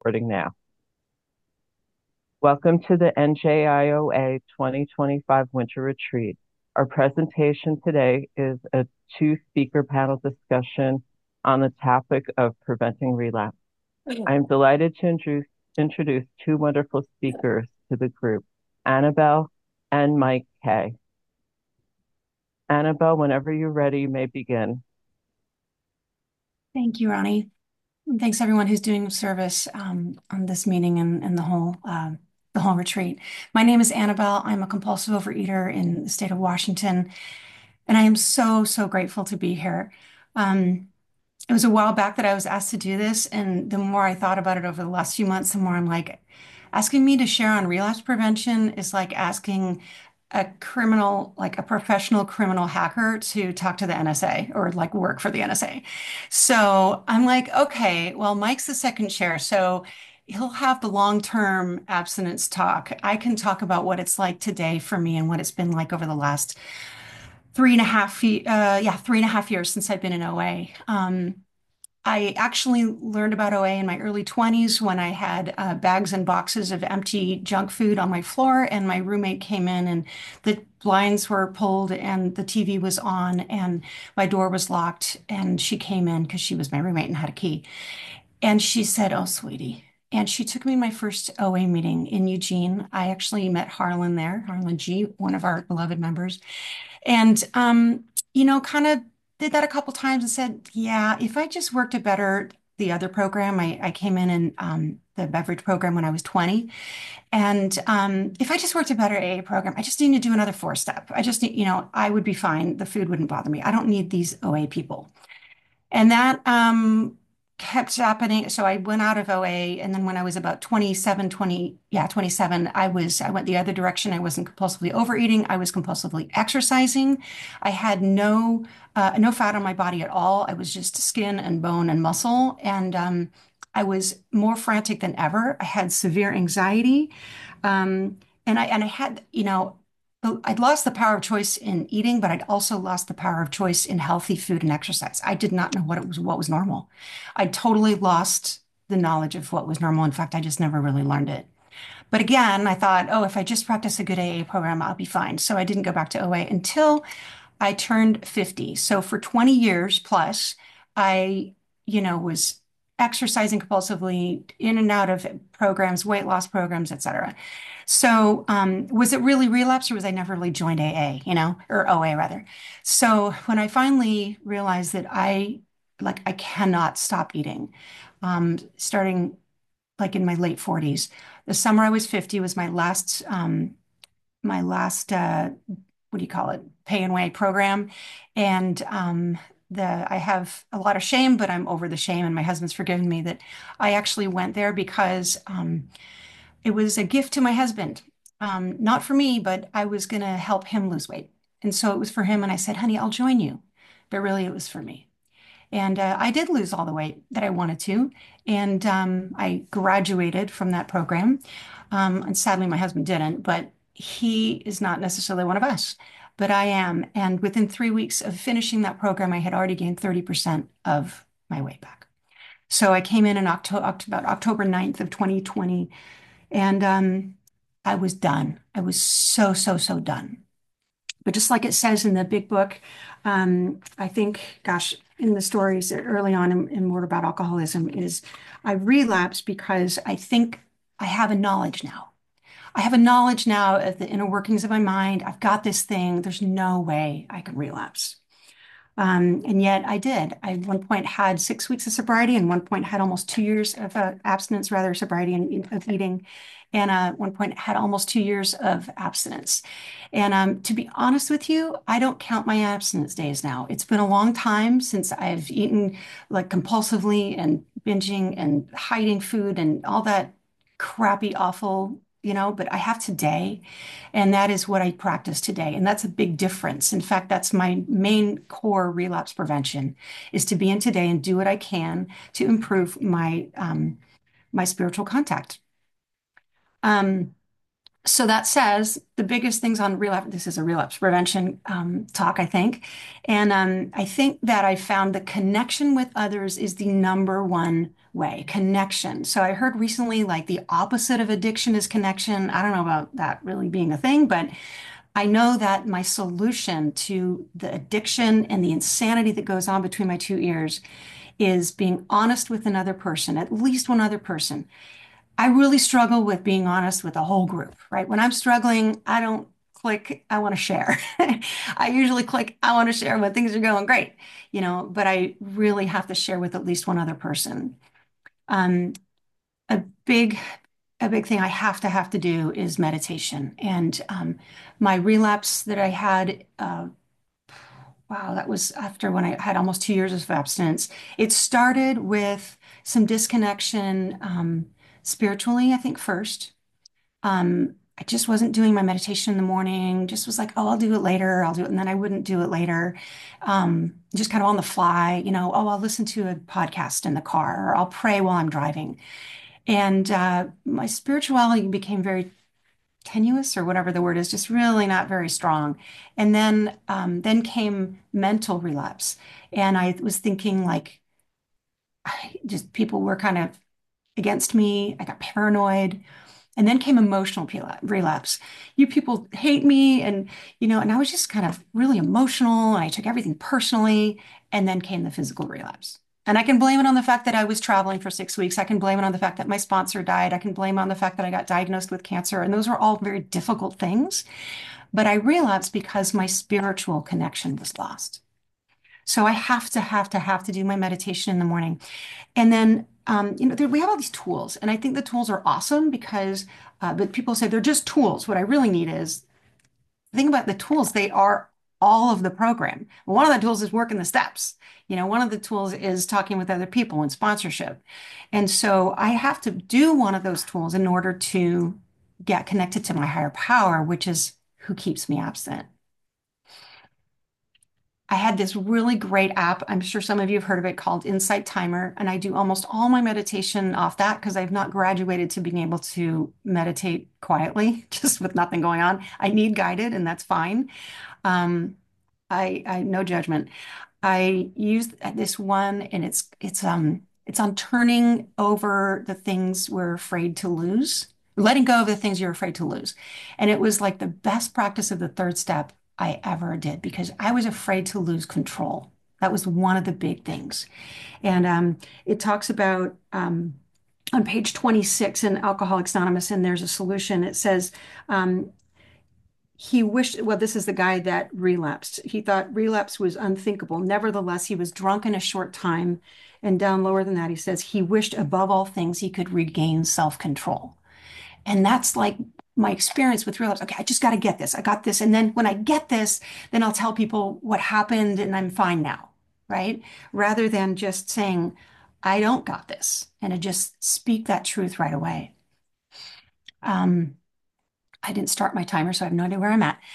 recording now. Welcome to the NJIOA 2025 Winter Retreat. Our presentation today is a two-speaker panel discussion on the topic of preventing relapse. I am delighted to introduce two wonderful speakers to the group, Annabelle and Mike Kay. Annabelle, whenever you're ready, you may begin. Thank you, Ronnie. And thanks everyone who's doing service on this meeting and the whole retreat. My name is Annabelle. I'm a compulsive overeater in the state of Washington, and I am so grateful to be here. It was a while back that I was asked to do this, and the more I thought about it over the last few months, the more I'm like, asking me to share on relapse prevention is like asking a criminal, like a professional criminal hacker to talk to the NSA or like work for the NSA. So I'm like, okay, well, Mike's the second chair, so he'll have the long-term abstinence talk. I can talk about what it's like today for me and what it's been like over the last 3.5 years since I've been in OA. I actually learned about OA in my early 20s when I had bags and boxes of empty junk food on my floor, and my roommate came in, and the blinds were pulled, and the TV was on, and my door was locked. And she came in because she was my roommate and had a key. And she said, "Oh, sweetie." And she took me to my first OA meeting in Eugene. I actually met Harlan there, Harlan G., one of our beloved members. And, kind of did that a couple times and said, yeah, if I just worked a better, the other program, I came in the beverage program when I was 20. And if I just worked a better AA program, I just need to do another four step. I just need, I would be fine. The food wouldn't bother me. I don't need these OA people. And that kept happening. So I went out of OA, and then when I was about 27, 27, I went the other direction. I wasn't compulsively overeating. I was compulsively exercising. I had no fat on my body at all. I was just skin and bone and muscle. And I was more frantic than ever. I had severe anxiety. And I had, I'd lost the power of choice in eating, but I'd also lost the power of choice in healthy food and exercise. I did not know what was normal. I totally lost the knowledge of what was normal. In fact, I just never really learned it. But again, I thought, oh, if I just practice a good AA program, I'll be fine. So I didn't go back to OA until I turned 50. So for 20 years plus, I, was exercising compulsively in and out of programs, weight loss programs, et cetera. So, was it really relapse or was I never really joined AA, or OA rather? So when I finally realized that I cannot stop eating, starting like in my late 40s, the summer I was 50 was my last what do you call it? Pay and weigh program. And I have a lot of shame, but I'm over the shame, and my husband's forgiven me that I actually went there because it was a gift to my husband. Not for me, but I was going to help him lose weight. And so it was for him. And I said, honey, I'll join you. But really, it was for me. And I did lose all the weight that I wanted to. And I graduated from that program. And sadly, my husband didn't, but he is not necessarily one of us, but I am. And within 3 weeks of finishing that program, I had already gained 30% of my weight back. So I came in about October 9th of 2020, and I was done. I was so done. But just like it says in the big book, I think, gosh, in the stories early on in More About Alcoholism is I relapsed because I think I have a knowledge now. I have a knowledge now of the inner workings of my mind. I've got this thing. There's no way I could relapse. And yet I did. I at one point had 6 weeks of sobriety, and one point had almost 2 years of abstinence, rather sobriety and of eating, and at one point had almost 2 years of abstinence. And to be honest with you, I don't count my abstinence days now. It's been a long time since I've eaten like compulsively and binging and hiding food and all that crappy, awful, but I have today. And that is what I practice today. And that's a big difference. In fact, that's my main core relapse prevention is to be in today and do what I can to improve my spiritual contact. Um, so that says the biggest things on relapse, this is a relapse prevention talk, I think. And I think that I found the connection with others is the number one way, connection. So I heard recently like the opposite of addiction is connection. I don't know about that really being a thing, but I know that my solution to the addiction and the insanity that goes on between my two ears is being honest with another person, at least one other person. I really struggle with being honest with a whole group, right? When I'm struggling, I don't click, I want to share. I usually click, I want to share when things are going great, but I really have to share with at least one other person. Um, a big, a big thing I have to do is meditation. And my relapse that I had, wow, that was after when I had almost 2 years of abstinence. It started with some disconnection spiritually, I think first. I just wasn't doing my meditation in the morning, just was like, oh, I'll do it later. I'll do it. And then I wouldn't do it later. Just kind of on the fly, oh, I'll listen to a podcast in the car or I'll pray while I'm driving. And my spirituality became very tenuous or whatever the word is, just really not very strong. And then came mental relapse. And I was thinking like, just people were kind of against me. I got paranoid. And then came emotional relapse. You people hate me. And I was just kind of really emotional. And I took everything personally. And then came the physical relapse. And I can blame it on the fact that I was traveling for 6 weeks. I can blame it on the fact that my sponsor died. I can blame it on the fact that I got diagnosed with cancer. And those were all very difficult things. But I relapsed because my spiritual connection was lost. So I have to do my meditation in the morning. And then, we have all these tools, and I think the tools are awesome because, but people say they're just tools. What I really need is think about the tools. They are all of the program. One of the tools is working the steps. One of the tools is talking with other people and sponsorship. And so I have to do one of those tools in order to get connected to my higher power, which is who keeps me absent. I had this really great app. I'm sure some of you have heard of it called Insight Timer. And I do almost all my meditation off that because I've not graduated to being able to meditate quietly, just with nothing going on. I need guided, and that's fine. Um, I no judgment. I use this one, and it's on turning over the things we're afraid to lose, letting go of the things you're afraid to lose. And it was like the best practice of the third step I ever did because I was afraid to lose control. That was one of the big things. And it talks about on page 26 in Alcoholics Anonymous, and there's a solution. It says, he wished, well, this is the guy that relapsed. He thought relapse was unthinkable. Nevertheless, he was drunk in a short time. And down lower than that, he says he wished above all things he could regain self-control. And that's like my experience with relapse. Okay, I just got to get this. I got this. And then when I get this, then I'll tell people what happened and I'm fine now, right? Rather than just saying, I don't got this, and to just speak that truth right away. Um, I didn't start my timer, so I have no idea where I'm at.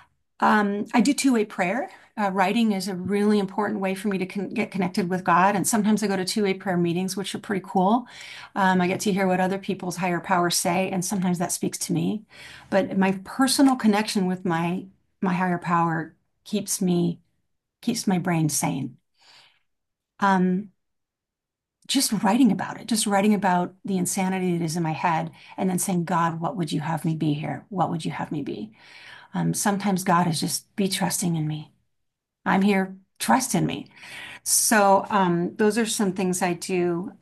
I do two-way prayer. Writing is a really important way for me to get connected with God. And sometimes I go to two-way prayer meetings, which are pretty cool. I get to hear what other people's higher powers say, and sometimes that speaks to me. But my personal connection with my higher power keeps my brain sane. Um, just writing about it, just writing about the insanity that is in my head, and then saying, God, what would you have me be here? What would you have me be? Sometimes God is just be trusting in me. I'm here, trust in me. So those are some things I do.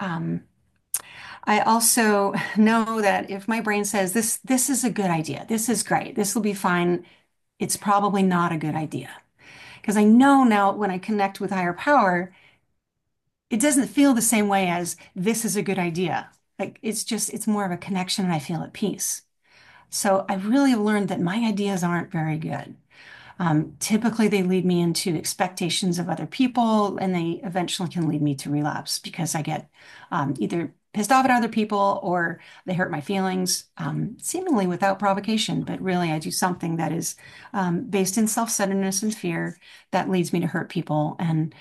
I also know that if my brain says this is a good idea, this is great, this will be fine, it's probably not a good idea. Because I know now when I connect with higher power, it doesn't feel the same way as this is a good idea. Like it's more of a connection and I feel at peace. So I really have learned that my ideas aren't very good. Typically, they lead me into expectations of other people, and they eventually can lead me to relapse because I get either pissed off at other people or they hurt my feelings, seemingly without provocation. But really, I do something that is based in self-centeredness and fear that leads me to hurt people,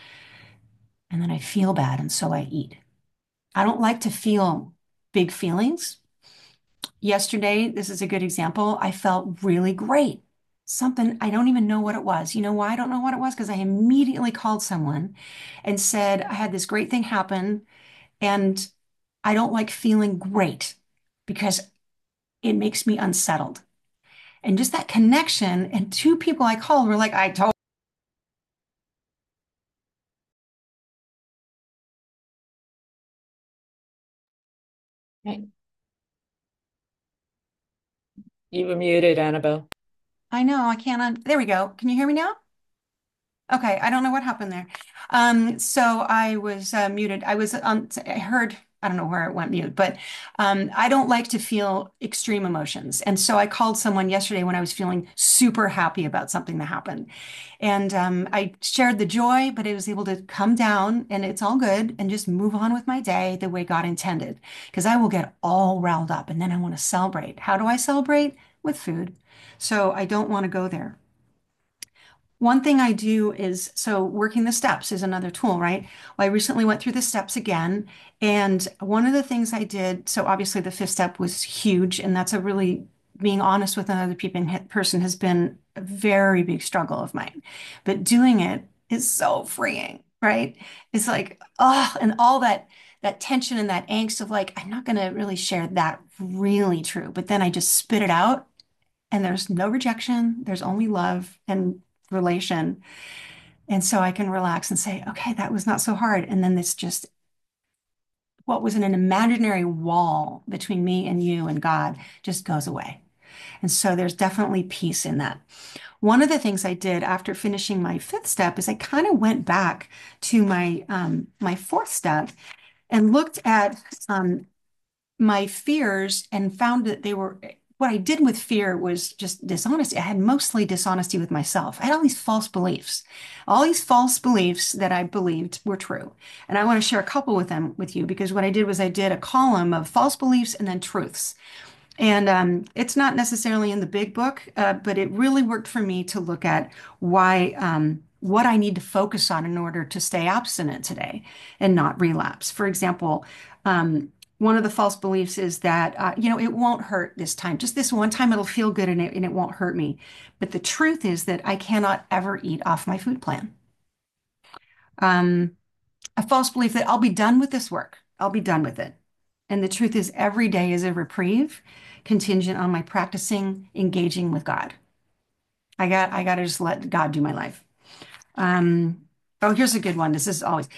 and then I feel bad, and so I eat. I don't like to feel big feelings. Yesterday, this is a good example. I felt really great. Something, I don't even know what it was. You know why I don't know what it was? Because I immediately called someone and said, I had this great thing happen. And I don't like feeling great because it makes me unsettled. And just that connection, and two people I called were like, I told. Hey, you were muted, Annabelle. I know, I can't. There we go. Can you hear me now? Okay, I don't know what happened there. So I was muted. I was on, I heard, I don't know where it went mute, but I don't like to feel extreme emotions. And so I called someone yesterday when I was feeling super happy about something that happened. And I shared the joy, but I was able to come down and it's all good and just move on with my day the way God intended. Because I will get all riled up and then I want to celebrate. How do I celebrate? With food. So I don't want to go there. One thing I do is so working the steps is another tool, right? Well, I recently went through the steps again. And one of the things I did, so obviously the fifth step was huge. And that's a really being honest with another person has been a very big struggle of mine. But doing it is so freeing, right? It's like, oh, and all that tension and that angst of like, I'm not going to really share that really true. But then I just spit it out and there's no rejection, there's only love and relation. And so I can relax and say, okay, that was not so hard. And then this just what was an imaginary wall between me and you and God just goes away. And so there's definitely peace in that. One of the things I did after finishing my fifth step is I kind of went back to my fourth step and looked at my fears and found that they were what I did with fear was just dishonesty. I had mostly dishonesty with myself. I had all these false beliefs that I believed were true. And I want to share a couple with them with you because what I did was I did a column of false beliefs and then truths. And it's not necessarily in the big book, but it really worked for me to look at why, what I need to focus on in order to stay abstinent today and not relapse. For example, one of the false beliefs is that, it won't hurt this time. Just this one time, it'll feel good and it won't hurt me. But the truth is that I cannot ever eat off my food plan. Um, a false belief that I'll be done with this work. I'll be done with it. And the truth is, every day is a reprieve contingent on my practicing, engaging with God. I got to just let God do my life. Um, oh, here's a good one. This is always,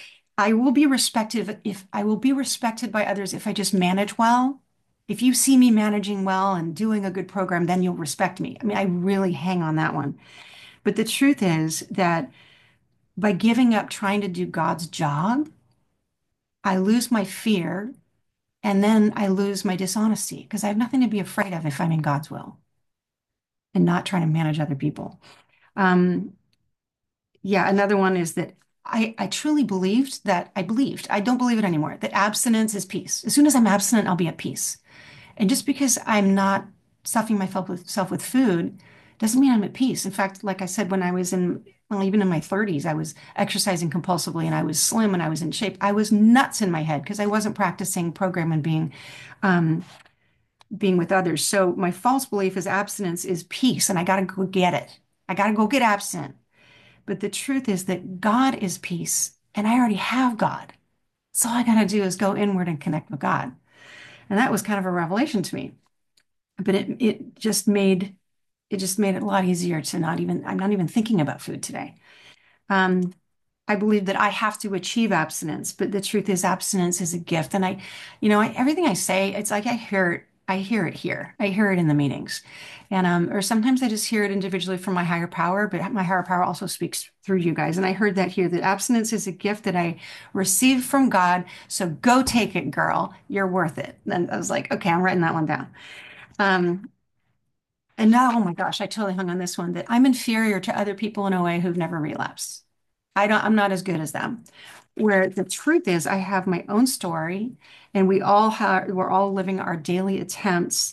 I will be respected by others if I just manage well. If you see me managing well and doing a good program, then you'll respect me. I mean, I really hang on that one. But the truth is that by giving up trying to do God's job, I lose my fear and then I lose my dishonesty because I have nothing to be afraid of if I'm in God's will and not trying to manage other people. Um, yeah, another one is that I truly believed, I don't believe it anymore, that abstinence is peace. As soon as I'm abstinent, I'll be at peace. And just because I'm not stuffing myself with food doesn't mean I'm at peace. In fact, like I said, when I was well, even in my 30s, I was exercising compulsively and I was slim and I was in shape. I was nuts in my head because I wasn't practicing program and um, being with others. So my false belief is abstinence is peace and I got to go get it. I got to go get abstinent. But the truth is that God is peace and I already have God. So all I got to do is go inward and connect with God. And that was kind of a revelation to me. But it just made it a lot easier to I'm not even thinking about food today. Um, I believe that I have to achieve abstinence, but the truth is abstinence is a gift. And everything I say, it's like I hear it here. I hear it in the meetings. And or sometimes I just hear it individually from my higher power, but my higher power also speaks through you guys. And I heard that here, that abstinence is a gift that I received from God. So go take it, girl. You're worth it. And I was like, okay, I'm writing that one down. Um, and now, oh my gosh, I totally hung on this one that I'm inferior to other people in OA who've never relapsed. I'm not as good as them. Where the truth is, I have my own story, and we're all living our daily attempts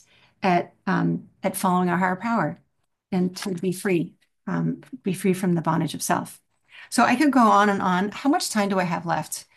at following our higher power and to be free from the bondage of self. So I could go on and on. How much time do I have left?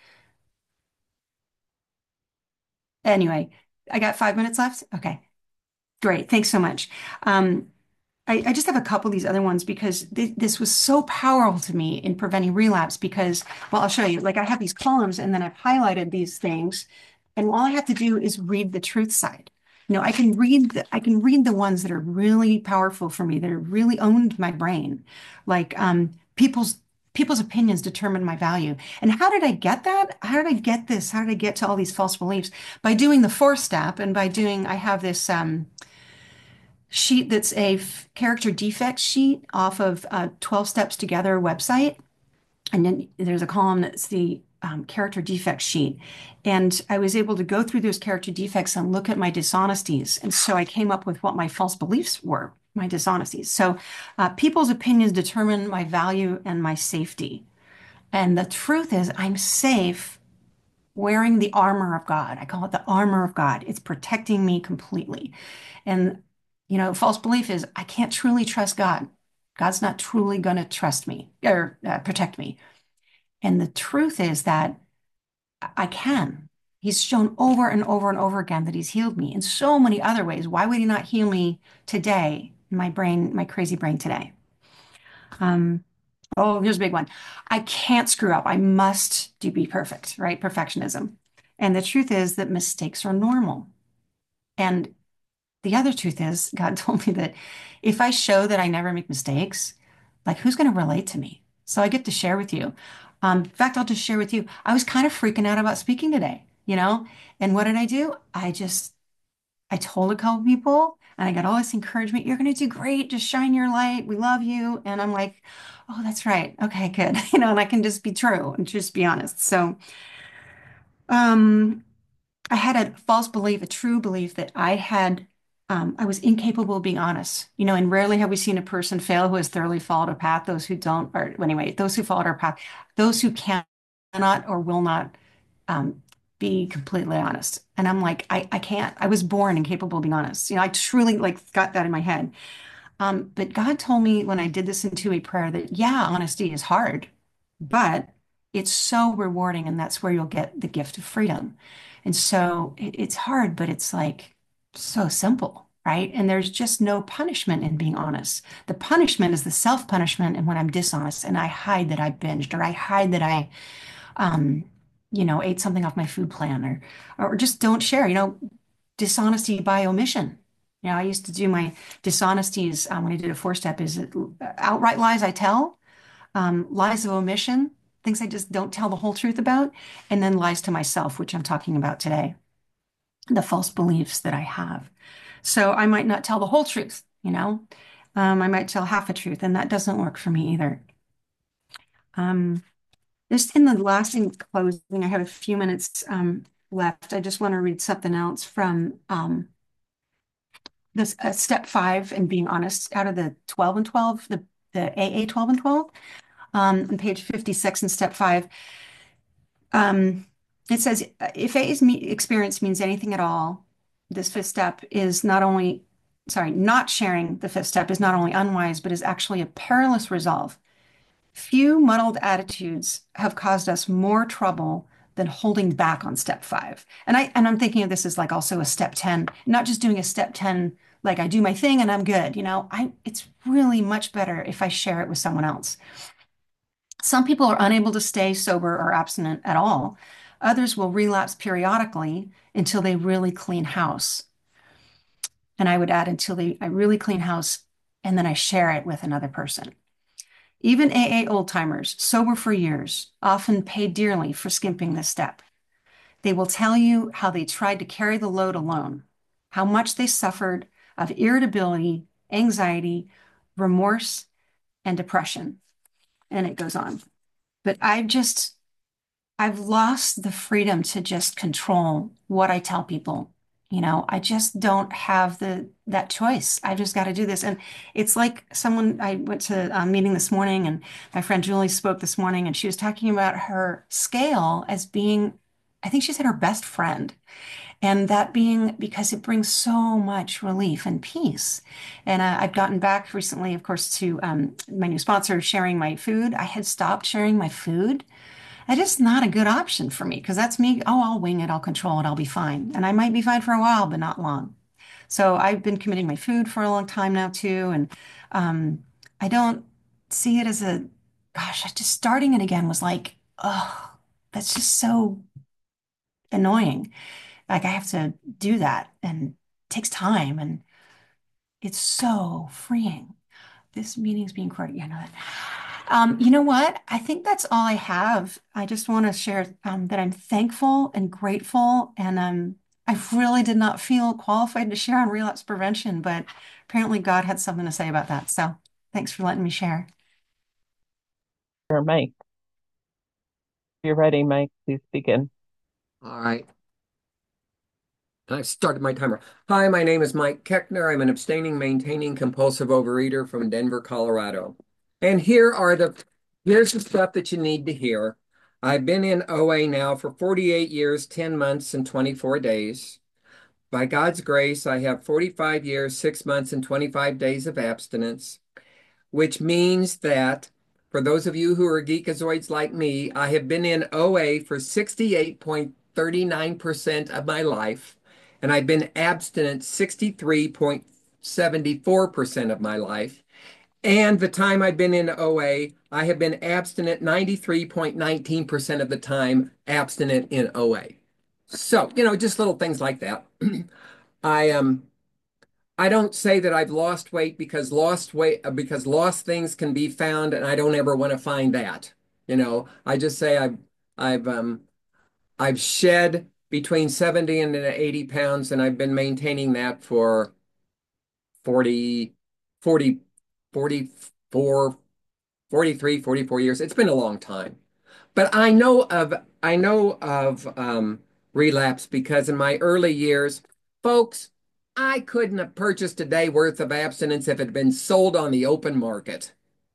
Anyway, I got 5 minutes left. Okay, great. Thanks so much. Um, I just have a couple of these other ones because this was so powerful to me in preventing relapse because, well, I'll show you. Like I have these columns and then I've highlighted these things And all I have to do is read the truth side. I can read the ones that are really powerful for me, that are really owned my brain. Like people's opinions determine my value. And how did I get that? How did I get this? How did I get to all these false beliefs? By doing the fourth step, and I have this sheet that's a character defect sheet off of 12 Steps Together website. And then there's a column that's the character defect sheet. And I was able to go through those character defects and look at my dishonesties. And so I came up with what my false beliefs were, my dishonesties. So people's opinions determine my value and my safety. And the truth is, I'm safe wearing the armor of God. I call it the armor of God. It's protecting me completely. And, false belief is I can't truly trust God. God's not truly going to trust me or protect me. And the truth is that I can. He's shown over and over and over again that he's healed me in so many other ways. Why would he not heal me today? My brain, my crazy brain today. Um, oh, here's a big one. I can't screw up. I must do be perfect, right? Perfectionism. And the truth is that mistakes are normal. And the other truth is, God told me that if I show that I never make mistakes, like who's going to relate to me? So I get to share with you. In fact, I'll just share with you. I was kind of freaking out about speaking today, And what did I do? I told a couple people and I got all this encouragement. You're going to do great. Just shine your light. We love you. And I'm like, oh, that's right. Okay, good. And I can just be true and just be honest. So, um, I had a false belief, a true belief that I was incapable of being honest. And rarely have we seen a person fail who has thoroughly followed a path. Those who don't, or anyway, those who followed our path, those who cannot or will not um, be completely honest. And I'm like, I can't. I was born incapable of being honest. I truly like got that in my head. But God told me when I did this into a prayer that, yeah, honesty is hard, but it's so rewarding. And that's where you'll get the gift of freedom. And so it's hard, but it's like so simple, right? And there's just no punishment in being honest. The punishment is the self-punishment. And when I'm dishonest and I hide that I binged or I hide that I, um, ate something off my food plan or just don't share, dishonesty by omission. I used to do my dishonesties when I did a four-step is it outright lies I tell, lies of omission, things I just don't tell the whole truth about, and then lies to myself, which I'm talking about today, the false beliefs that I have. So I might not tell the whole truth, I might tell half a truth, and that doesn't work for me either. Just in the last in closing, I have a few minutes left. I just want to read something else from this step 5 and being honest out of the 12 and 12, the AA 12 and 12, on page 56 in step 5. It says, if AA's experience means anything at all, this fifth step is not sharing the fifth step is not only unwise, but is actually a perilous resolve. Few muddled attitudes have caused us more trouble than holding back on step 5. And I'm thinking of this as like also a step 10, not just doing a step 10, like I do my thing and I'm good. It's really much better if I share it with someone else. Some people are unable to stay sober or abstinent at all. Others will relapse periodically until they really clean house. And I would add I really clean house and then I share it with another person. Even AA old-timers, sober for years, often pay dearly for skimping this step. They will tell you how they tried to carry the load alone, how much they suffered of irritability, anxiety, remorse, and depression. And it goes on. But I've lost the freedom to just control what I tell people. I just don't have that choice. I just got to do this. And it's like I went to a meeting this morning and my friend Julie spoke this morning and she was talking about her scale as being, I think she said her best friend. And that being because it brings so much relief and peace. And I've gotten back recently, of course, to my new sponsor, sharing my food. I had stopped sharing my food. That is not a good option for me because that's me. Oh, I'll wing it. I'll control it. I'll be fine. And I might be fine for a while, but not long. So I've been committing my food for a long time now too. And I don't see it as just starting it again was like, oh, that's just so annoying. Like I have to do that and it takes time and it's so freeing. This meeting's being recorded. Yeah, I know that. You know what? I think that's all I have. I just want to share that I'm thankful and grateful, and I really did not feel qualified to share on relapse prevention, but apparently God had something to say about that. So thanks for letting me share. Or Mike, if you're ready, Mike, please begin. All right. I've started my timer. Hi, my name is Mike Keckner. I'm an abstaining, maintaining, compulsive overeater from Denver, Colorado. And here's the stuff that you need to hear. I've been in OA now for 48 years, 10 months, and 24 days. By God's grace, I have 45 years, 6 months, and 25 days of abstinence, which means that for those of you who are geekazoids like me, I have been in OA for 68.39% of my life, and I've been abstinent 63.74% of my life. And the time I've been in OA, I have been abstinent 93.19% of the time abstinent in OA. So, just little things like that. I I don't say that I've lost weight because lost things can be found and I don't ever want to find that. I just say I've I've shed between 70 and 80 pounds and I've been maintaining that for 40, 40, 44, 43, 44 years. It's been a long time. But I know of relapse because in my early years, folks, I couldn't have purchased a day worth of abstinence if it had been sold on the open market.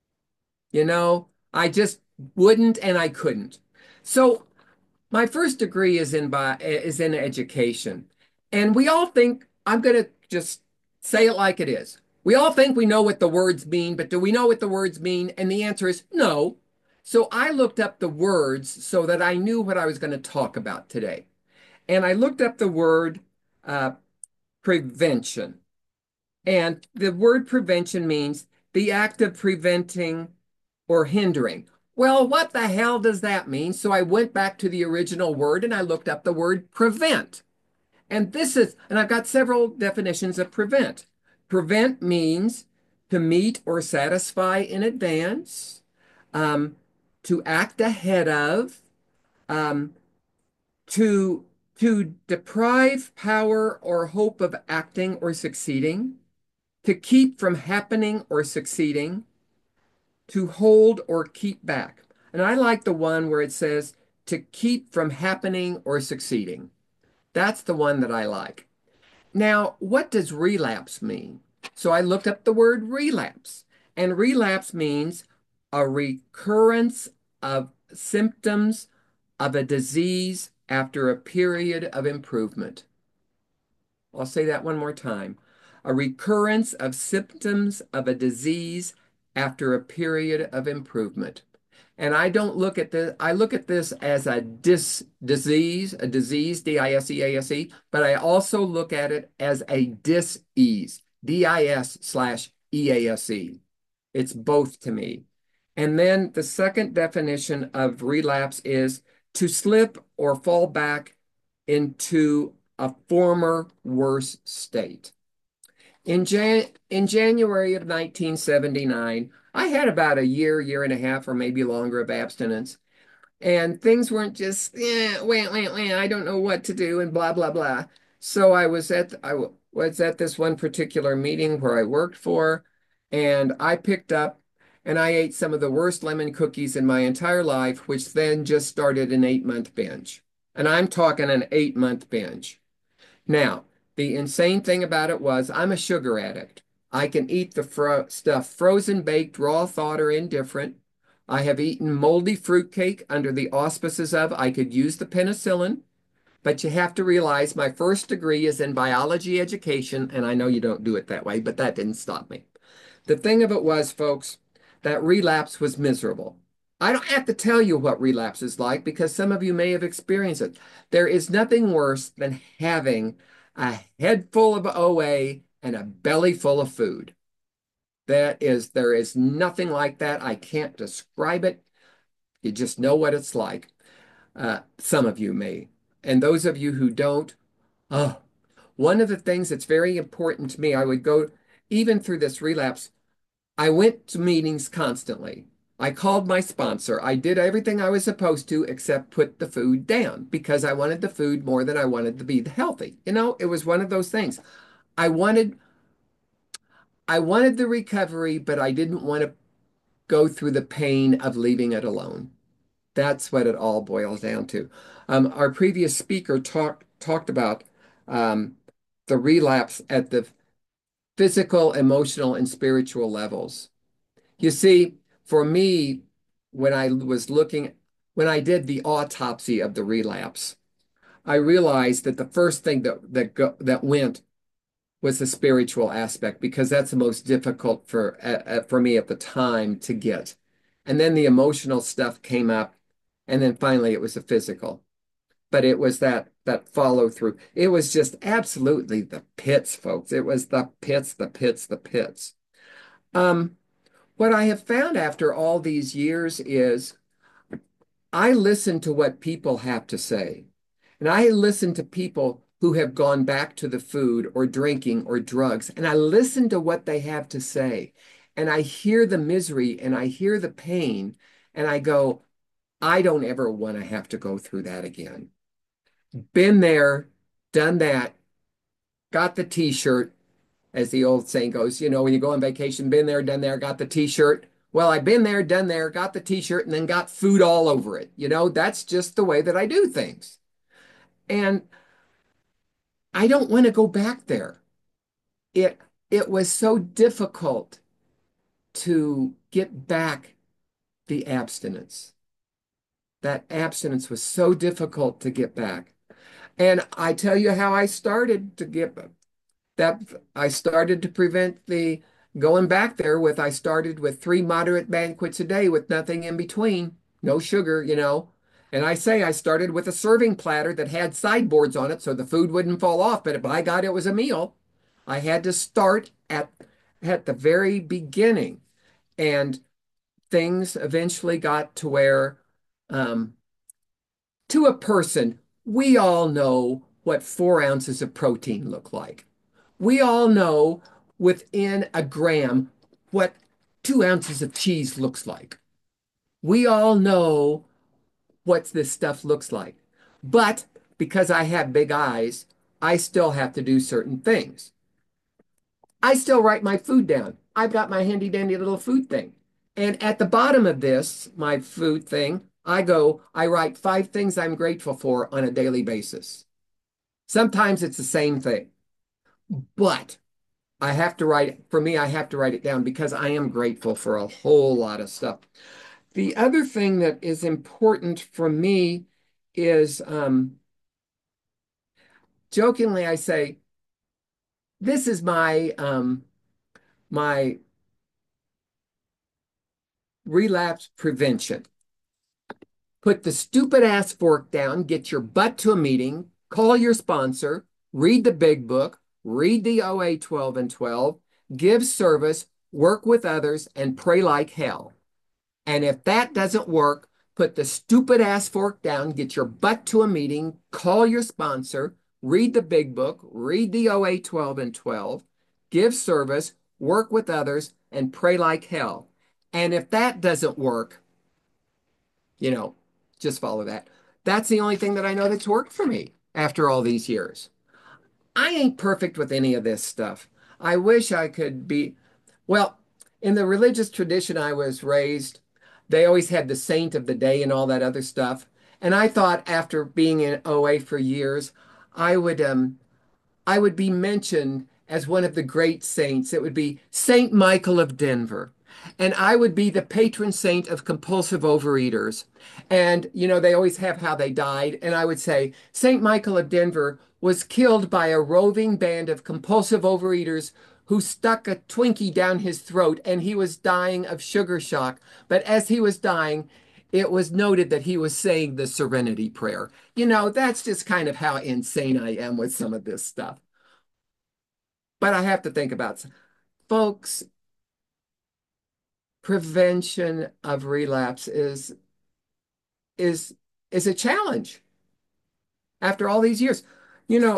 I just wouldn't and I couldn't. So my first degree is in education. And we all think, I'm going to just say it like it is. We all think we know what the words mean, but do we know what the words mean? And the answer is no. So I looked up the words so that I knew what I was going to talk about today. And I looked up the word uh, prevention. And the word prevention means the act of preventing or hindering. Well, what the hell does that mean? So I went back to the original word and I looked up the word prevent. And I've got several definitions of prevent. Prevent means to meet or satisfy in advance, um, to act ahead of, um, to, to deprive power or hope of acting or succeeding, to keep from happening or succeeding, to hold or keep back. And I like the one where it says to keep from happening or succeeding. That's the one that I like. Now, what does relapse mean? So I looked up the word relapse, and relapse means a recurrence of symptoms of a disease after a period of improvement. I'll say that one more time. A recurrence of symptoms of a disease after a period of improvement. And I don't look at this, I look at this as a disease, D-I-S-E-A-S-E, but I also look at it as a dis-ease, D-I-S/E-A-S-E. It's both to me. And then the second definition of relapse is to slip or fall back into a former worse state. In January of 1979, I had about a year and a half, or maybe longer of abstinence. And things weren't just, I don't know what to do, and blah, blah, blah. So I was at this one particular meeting where I worked for, and I picked up and I ate some of the worst lemon cookies in my entire life, which then just started an 8-month binge. And I'm talking an 8-month binge. Now, the insane thing about it was I'm a sugar addict. I can eat the stuff frozen, baked, raw, thawed, or indifferent. I have eaten moldy fruitcake under the auspices of I could use the penicillin, but you have to realize my first degree is in biology education, and I know you don't do it that way, but that didn't stop me. The thing of it was, folks, that relapse was miserable. I don't have to tell you what relapse is like because some of you may have experienced it. There is nothing worse than having a head full of OA and a belly full of food. There is nothing like that. I can't describe it. You just know what it's like. Some of you may. And those of you who don't, Oh, one of the things that's very important to me, I would go, even through this relapse, I went to meetings constantly. I called my sponsor. I did everything I was supposed to except put the food down because I wanted the food more than I wanted to be healthy. It was one of those things. I wanted I wanted the recovery, but I didn't want to go through the pain of leaving it alone. That's what it all boils down to. Our previous speaker talked about um, the relapse at the physical, emotional, and spiritual levels. You see, for me, when I was looking, when I did the autopsy of the relapse, I realized that the first thing that went was the spiritual aspect because that's the most difficult for me at the time to get. And then the emotional stuff came up, and then finally it was the physical. But it was that follow through. It was just absolutely the pits, folks. It was the pits, the pits, the pits. Um, what I have found after all these years is I listen to what people have to say. And I listen to people who have gone back to the food or drinking or drugs, and I listen to what they have to say. And I hear the misery and I hear the pain, and I go, I don't ever want to have to go through that again. Been there, done that, got the t-shirt, as the old saying goes, when you go on vacation, been there, done there, got the t-shirt. Well, I've been there, done there, got the t-shirt, and then got food all over it. That's just the way that I do things. And I don't want to go back there. It it was so difficult to get back the abstinence. That abstinence was so difficult to get back. And I tell you how I started to get that I started to prevent the going back there with I started with 3 moderate banquets a day with nothing in between, no sugar. And I say I started with a serving platter that had sideboards on it so the food wouldn't fall off, but by God, it was a meal. I had to start at the very beginning, and things eventually got to where, um, to a person, we all know what 4 ounces of protein look like. We all know within a gram what 2 ounces of cheese looks like. We all know what this stuff looks like. But because I have big eyes, I still have to do certain things. I still write my food down. I've got my handy dandy little food thing. And at the bottom of this, my food thing, I write 5 things I'm grateful for on a daily basis. Sometimes it's the same thing, but for me, I have to write it down because I am grateful for a whole lot of stuff. The other thing that is important for me is, jokingly, I say, this is my relapse prevention. Put the stupid ass fork down, get your butt to a meeting, call your sponsor, read the big book, read the OA 12 and 12, give service, work with others, and pray like hell. And if that doesn't work, put the stupid ass fork down, get your butt to a meeting, call your sponsor, read the big book, read the OA 12 and 12, give service, work with others, and pray like hell. And if that doesn't work, you know, just follow that. That's the only thing that I know that's worked for me after all these years. I ain't perfect with any of this stuff. I wish I could be. Well, in the religious tradition I was raised, they always had the saint of the day and all that other stuff. And I thought after being in OA for years, I would I would be mentioned as one of the great saints. It would be Saint Michael of Denver. And I would be the patron saint of compulsive overeaters. And, they always have how they died. And I would say, Saint Michael of Denver was killed by a roving band of compulsive overeaters who stuck a Twinkie down his throat, and he was dying of sugar shock. But as he was dying, it was noted that he was saying the Serenity Prayer. That's just kind of how insane I am with some of this stuff. But I have to think about, folks, prevention of relapse is is a challenge after all these years. You know,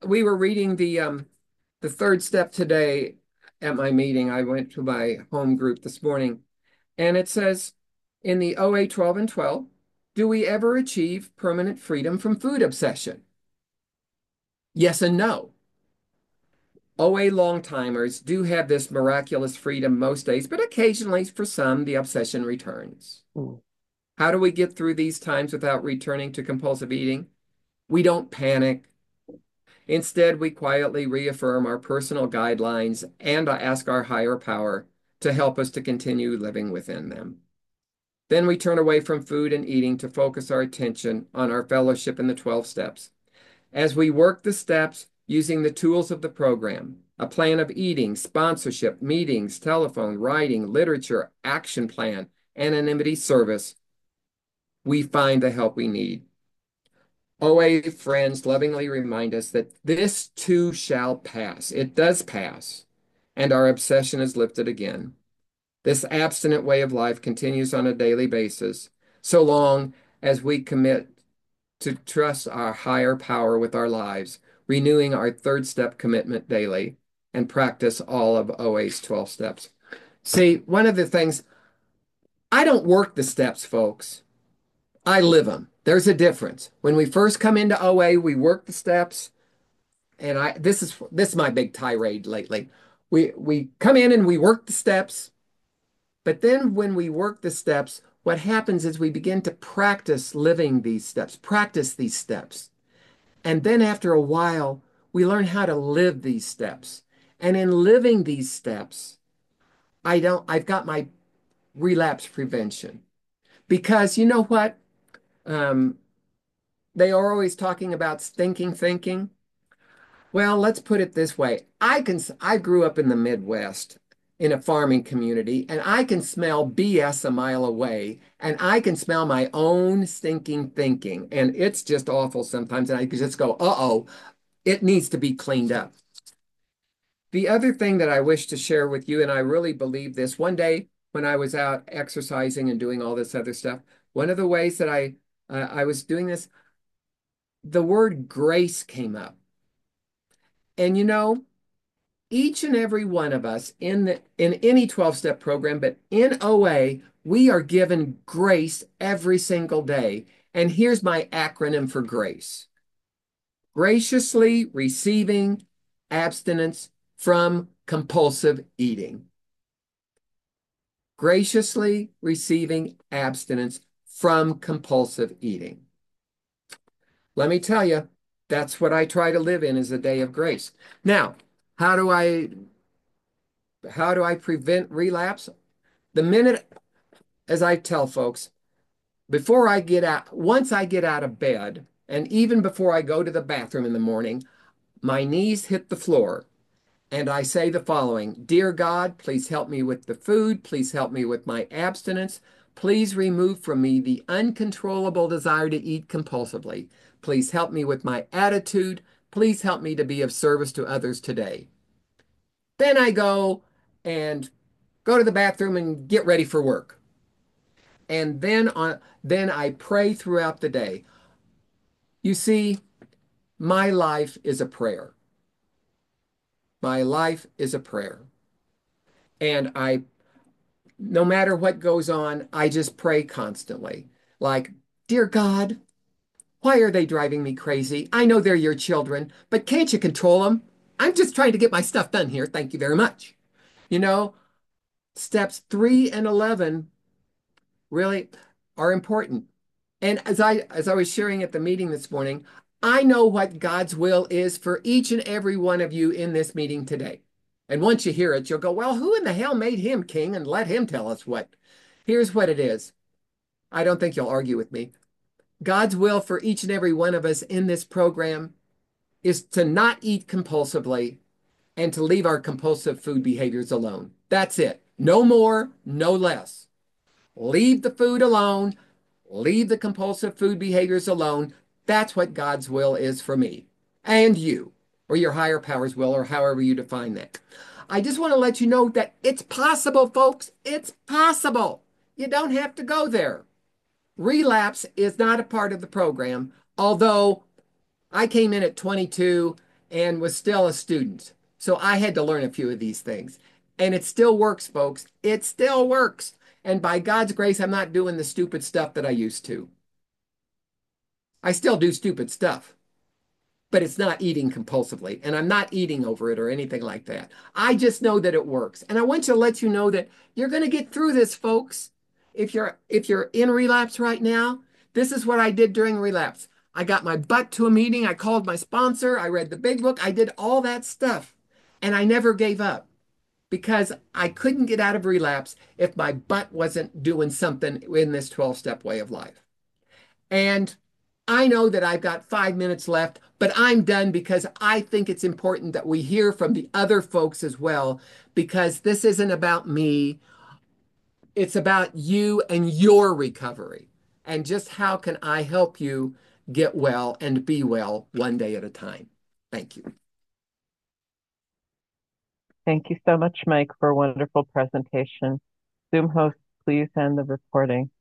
we were reading the third step today at my meeting. I went to my home group this morning, and it says in the OA 12 and 12, do we ever achieve permanent freedom from food obsession? Yes and no. OA long-timers do have this miraculous freedom most days, but occasionally for some, the obsession returns. How do we get through these times without returning to compulsive eating? We don't panic. Instead, we quietly reaffirm our personal guidelines and ask our higher power to help us to continue living within them. Then we turn away from food and eating to focus our attention on our fellowship in the 12 steps. As we work the steps using the tools of the program, a plan of eating, sponsorship, meetings, telephone, writing, literature, action plan, anonymity service, we find the help we need. OA friends lovingly remind us that this too shall pass. It does pass, and our obsession is lifted again. This abstinent way of life continues on a daily basis, so long as we commit to trust our higher power with our lives, renewing our third step commitment daily, and practice all of OA's 12 steps. See, one of the things, I don't work the steps, folks. I live them. There's a difference. When we first come into OA, we work the steps, and this is my big tirade lately. We come in and we work the steps, but then when we work the steps, what happens is we begin to practice living these steps, practice these steps. And then after a while, we learn how to live these steps. And in living these steps, I've got my relapse prevention. Because you know what? They are always talking about stinking thinking. Well, let's put it this way. I grew up in the Midwest in a farming community, and I can smell BS a mile away, and I can smell my own stinking thinking. And it's just awful sometimes. And I can just go, uh-oh, it needs to be cleaned up. The other thing that I wish to share with you, and I really believe this, one day when I was out exercising and doing all this other stuff, one of the ways that I was doing this, the word grace came up. And you know, each and every one of us in any 12-step program, but in OA, we are given grace every single day. And here's my acronym for grace. Graciously receiving abstinence from compulsive eating. Graciously receiving abstinence from compulsive eating. Let me tell you, that's what I try to live in, is a day of grace. Now, how do I prevent relapse? The minute, as I tell folks, once I get out of bed, and even before I go to the bathroom in the morning, my knees hit the floor, and I say the following: Dear God, please help me with the food. Please help me with my abstinence. Please remove from me the uncontrollable desire to eat compulsively. Please help me with my attitude. Please help me to be of service to others today. Then I go to the bathroom and get ready for work. And then I pray throughout the day. You see, my life is a prayer. My life is a prayer. And no matter what goes on, I just pray constantly. Like, dear God, why are they driving me crazy? I know they're your children, but can't you control them? I'm just trying to get my stuff done here. Thank you very much. You know, steps 3 and 11 really are important. And as I was sharing at the meeting this morning, I know what God's will is for each and every one of you in this meeting today. And once you hear it, you'll go, well, who in the hell made him king and let him tell us what? Here's what it is. I don't think you'll argue with me. God's will for each and every one of us in this program is to not eat compulsively and to leave our compulsive food behaviors alone. That's it. No more, no less. Leave the food alone. Leave the compulsive food behaviors alone. That's what God's will is for me and you, or your higher power's will, or however you define that. I just want to let you know that it's possible, folks. It's possible. You don't have to go there. Relapse is not a part of the program, although I came in at 22 and was still a student. So I had to learn a few of these things. And it still works, folks. It still works. And by God's grace, I'm not doing the stupid stuff that I used to. I still do stupid stuff, but it's not eating compulsively. And I'm not eating over it or anything like that. I just know that it works. And I want to let you know that you're going to get through this, folks. If you're in relapse right now, this is what I did during relapse. I got my butt to a meeting. I called my sponsor. I read the big book. I did all that stuff. And I never gave up because I couldn't get out of relapse if my butt wasn't doing something in this 12-step way of life. And I know that I've got 5 minutes left, but I'm done because I think it's important that we hear from the other folks as well, because this isn't about me. It's about you and your recovery. And just how can I help you get well and be well one day at a time? Thank you. Thank you so much, Mike, for a wonderful presentation. Zoom host, please end the recording.